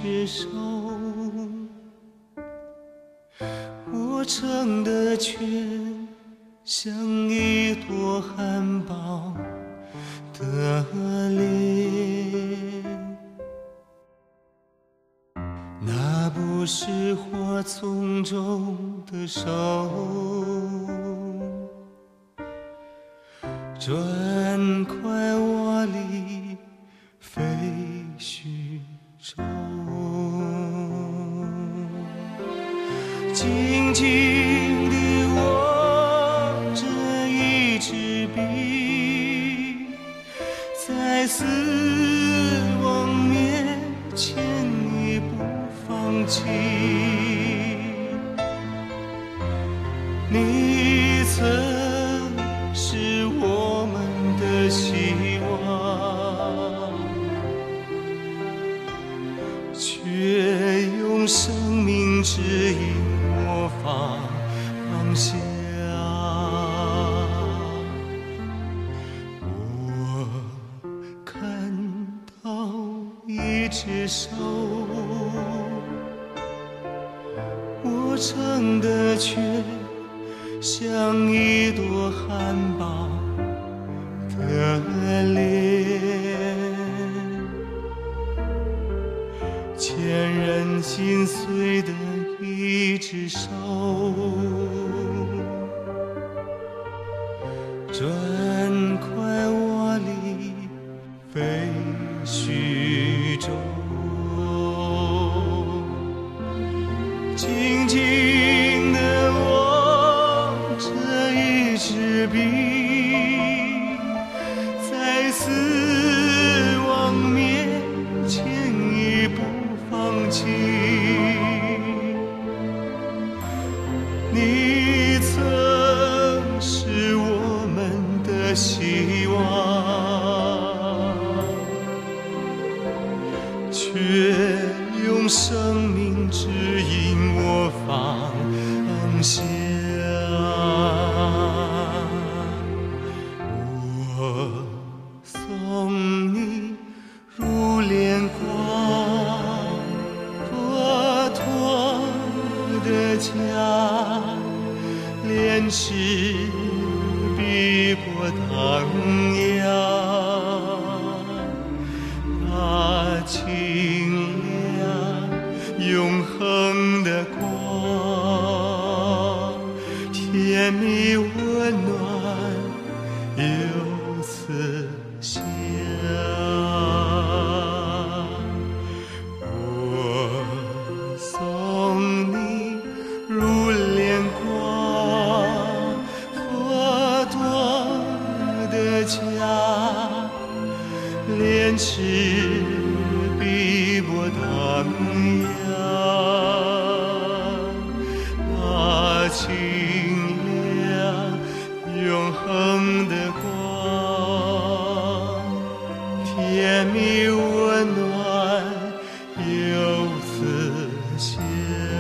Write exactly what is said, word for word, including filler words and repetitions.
接受，我撑的却像一朵含苞的莲，那不是花丛中的手，砖块瓦砾废墟中，静静地握着一支笔，在死亡面前你不放弃，你曾是我们的希望，却用生命指引我方向。我看到一只手，我撑的却像一朵含苞的莲，牵人心碎的一只手，砖块瓦砾废墟中，静静地握着一支笔，在死亡面前已不放弃，你曾是我们的希望，却用生命指引我方向。我送你入莲光，佛陀的家，莲池碧波荡漾，那清亮永恒的光，甜蜜温暖又慈祥。我送你入莲光，佛陀的家，莲池碧波荡漾，那清亮永恒的光，甜蜜温暖又慈祥。